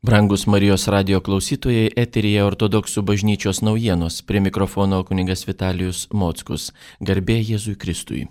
Brangus Marijos radijo klausytojai, eteryje Ortodoksų bažnyčios naujienos, prie mikrofono kunigas Vitalijus Mockus. Garbė Jėzui Kristui.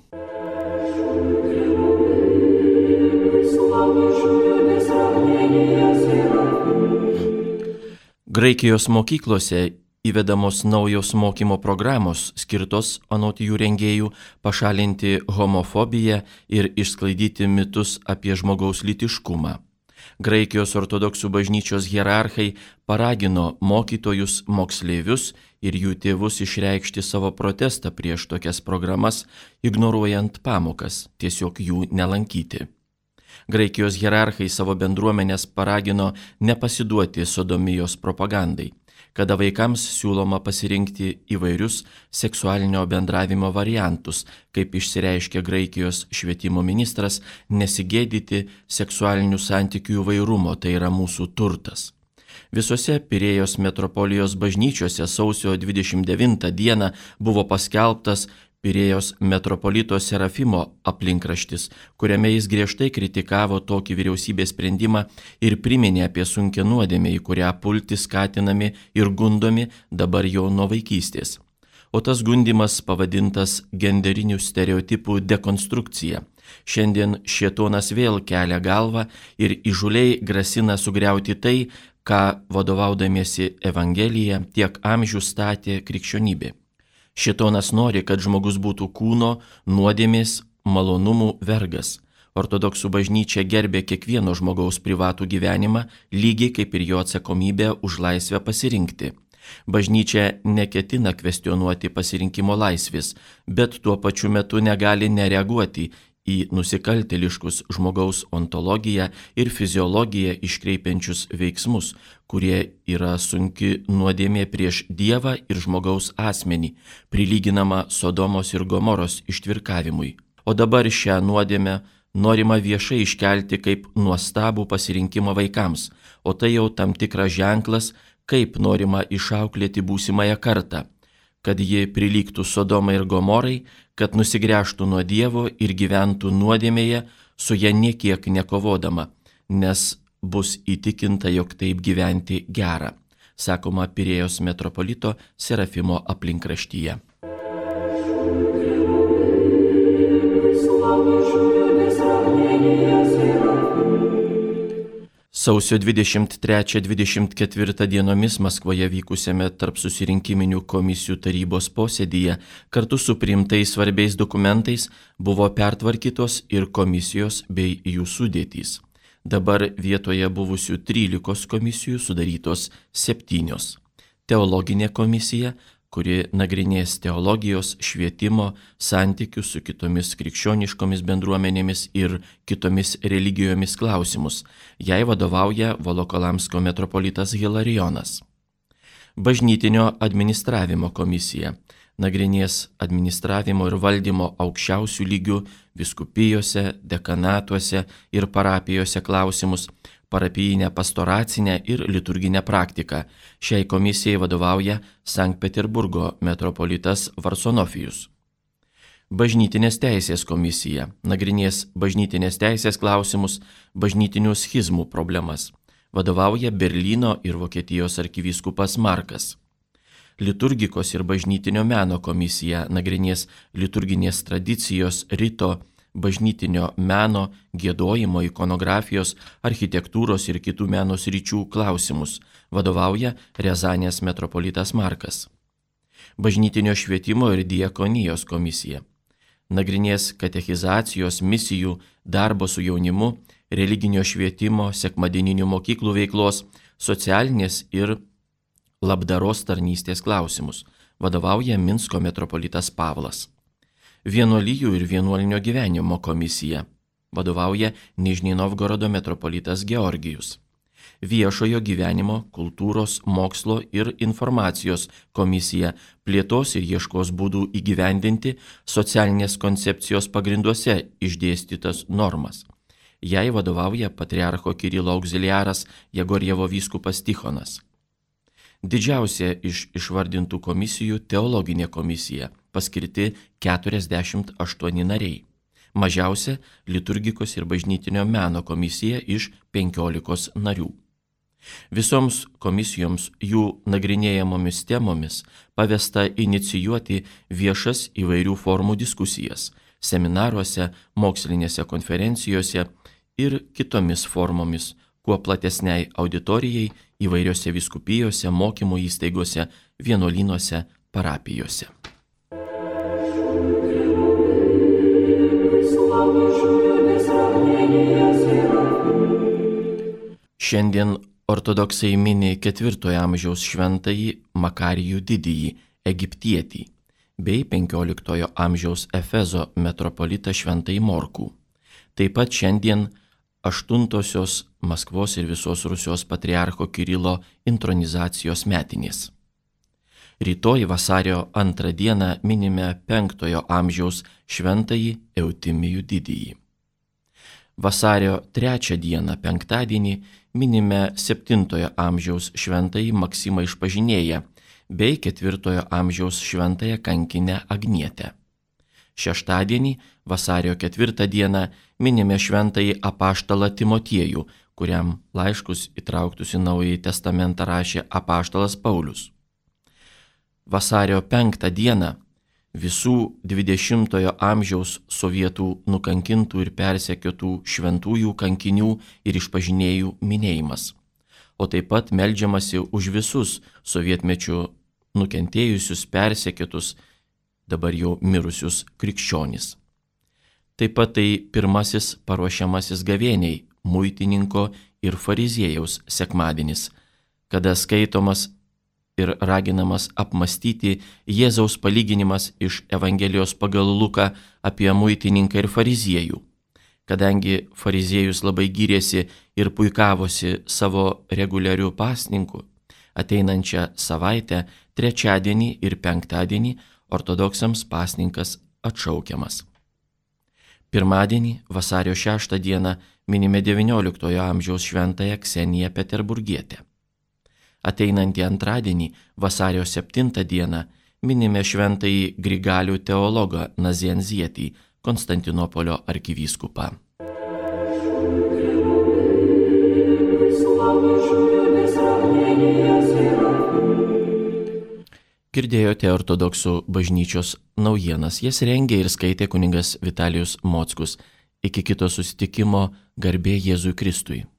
Graikijos mokyklose įvedamos naujos mokymo programos, skirtos, anot jų rengėjų, pašalinti homofobiją ir išsklaidyti mitus apie žmogaus lytiškumą. Graikijos ortodoksų bažnyčios hierarchai paragino mokytojus, moksleivius ir jų tėvus išreikšti savo protestą prieš tokias programas, ignoruojant pamokas, tiesiog jų nelankyti. Graikijos hierarchai savo bendruomenės paragino nepasiduoti sodomijos propagandai, kada vaikams siūloma pasirinkti įvairius seksualinio bendravimo variantus, kaip išsireiškė Graikijos švietimo ministras, nesigėdyti seksualinių santykių įvairumo, tai yra mūsų turtas. Visose Pirėjos metropolijos bažnyčiose sausio 29 dieną buvo paskelbtas Pirėjos metropolito Serafimo aplinkraštis, kuriame jis griežtai kritikavo tokį vyriausybės sprendimą ir priminė apie sunkią nuodėmę, į kurią pulti skatinami ir gundomi dabar jau nuo vaikystės. O tas gundimas pavadintas genderinių stereotipų dekonstrukcija. Šiandien šėtonas vėl kelia galvą ir įžūliai grasina sugriauti tai, ką vadovaudamiesi Evangelija tiek amžių statė krikščionybė. Šėtonas nori, kad žmogus būtų kūno, nuodėmės, malonumų vergas. Ortodoksų bažnyčia gerbė kiekvieno žmogaus privatų gyvenimą, lygiai kaip ir jo atsakomybę už laisvę pasirinkti. Bažnyčia neketina kvestionuoti pasirinkimo laisvės, bet tuo pačiu metu negali nereaguoti į nusikaltėliškus žmogaus ontologiją ir fiziologiją iškreipiančius veiksmus, kurie yra sunki nuodėmė prieš Dievą ir žmogaus asmenį, prilyginama Sodomos ir Gomoros ištvirkavimui. O dabar šią nuodėmę norima viešai iškelti kaip nuostabų pasirinkimą vaikams, o tai jau tam tikras ženklas, kaip norima išauklėti būsimąją kartą, kad ji prilygtų Sodomai ir Gomorai, kad nusigręžtų nuo Dievo ir gyventų nuodėmėje, su ja niekiek nekovodama, nes bus įtikinta, jog taip gyventi gera, sakoma Pirėjos metropolito Serafimo aplinkraštyje. Sausio 23-24 dienomis Maskvoje vykusiame tarp susirinkiminių komisijų tarybos posėdyje kartu su priimtais svarbiais dokumentais buvo pertvarkytos ir komisijos bei jų sudėtys. Dabar vietoje buvusių 13 komisijų sudarytos 7. Teologinė komisija, kuri nagrinės teologijos, švietimo, santykių su kitomis krikščioniškomis bendruomenėmis ir kitomis religijomis klausimus. Jai vadovauja Volokolamsko metropolitas Hilarijonas. Bažnytinio administravimo komisija nagrinės administravimo ir valdymo aukščiausių lygių vyskupijose, dekanatuose ir parapijose klausimus, parapijinę pastoracinę ir liturginę praktiką. Šiai komisijai vadovauja Sankt Peterburgo metropolitas Varsonofijus. Bažnytinės teisės komisija nagrinės bažnytinės teisės klausimus, bažnytinių schizmų problemas. Vadovauja Berlyno ir Vokietijos arkivyskupas Markas. Liturgikos ir bažnytinio meno komisija nagrinės liturginės tradicijos, rito, bažnytinio meno, giedojimo, ikonografijos, architektūros ir kitų meno sričių klausimus. Vadovauja Riazanės metropolitas Markas. Bažnytinio švietimo ir diakonijos komisija nagrinės katechizacijos, misijų, darbo su jaunimu, religinio švietimo, sekmadieninių mokyklų veiklos, socialinės ir labdaros tarnystės klausimus. Vadovauja Minsko metropolitas Pavlas. Vienuolijų ir vienuolinio gyvenimo komisija. Vadovauja Nižnij Novgorodo metropolitas Georgijus. Viešojo gyvenimo, kultūros, mokslo ir informacijos komisija plėtos ir ieškos būdų įgyvendinti socialinės koncepcijos pagrinduose išdėstytas normas. Jai vadovauja patriarcho Kirilo auxiliaras Jegorjevo vyskupas Tichonas. Didžiausia iš išvardintų komisijų teologinė komisija, paskirti 48 nariai. Mažiausia liturgikos ir bažnytinio meno komisija iš 15 narių. Visoms komisijoms jų nagrinėjamomis temomis pavesta inicijuoti viešas įvairių formų diskusijas seminaruose, mokslinėse konferencijose ir kitomis formomis, kuo platesniai auditorijai įvairiose vyskupijose, mokymo įstaigose, vienuolynuose, parapijose. Šiandien ortodoksai mini 4 amžiaus šventąjį Makarijų didįjį, egiptietį, bei 15 amžiaus Efezo metropolitą šventąjį Morkų. Taip pat šiandien 8-osios Maskvos ir visos Rusijos patriarcho Kirilo intronizacijos metinės. Rytoj vasario 2 dieną minime 5 amžiaus šventąjį Eutimijų didįjį. Vasario 3 dieną, penktadienį, minime 7 amžiaus šventąjį Maksimą Išpažinėją bei 4 amžiaus šventąją kankinę Agnietę. Šeštadienį, vasario 4 dieną, minime šventąjį apaštalą Timotiejų, kuriam laiškus įtrauktus į Naująjį testamentą rašė apaštalas Paulius. Vasario 5 dieną visų 20 amžiaus sovietų nukankintų ir persekiotų šventųjų kankinių ir išpažinėjų minėjimas, o taip pat meldžiamasi už visus sovietmečiu nukentėjusius, persekiotus, dabar jau mirusius krikščionis. Taip pat tai pirmasis paruošiamasis gavėniai, muitininko ir fariziejaus sekmadienis, kada skaitomas ir raginamas apmastyti Jėzaus palyginimas iš Evangelijos pagal Luką apie muitininką ir fariziejų. Kadangi fariziejus labai gyrėsi ir puikavosi savo reguliarių pasninkų, ateinančią savaitę, trečiadienį ir penktadienį ortodoksams pasninkas atšaukiamas. Pirmadienį, vasario 6 dieną, minime 19 amžiaus šventąją Kseniją Peterburgietę. Ateinantį antradienį, vasario 7 dieną, minime šventąjį Grigalių teologą Nazianzietį, Konstantinopolio arkivyskupą. Girdėjote ortodoksų bažnyčios naujienas. Jas rengė ir skaitė kunigas Vitalijus Mockus. Iki kito susitikimo, garbė Jėzui Kristui.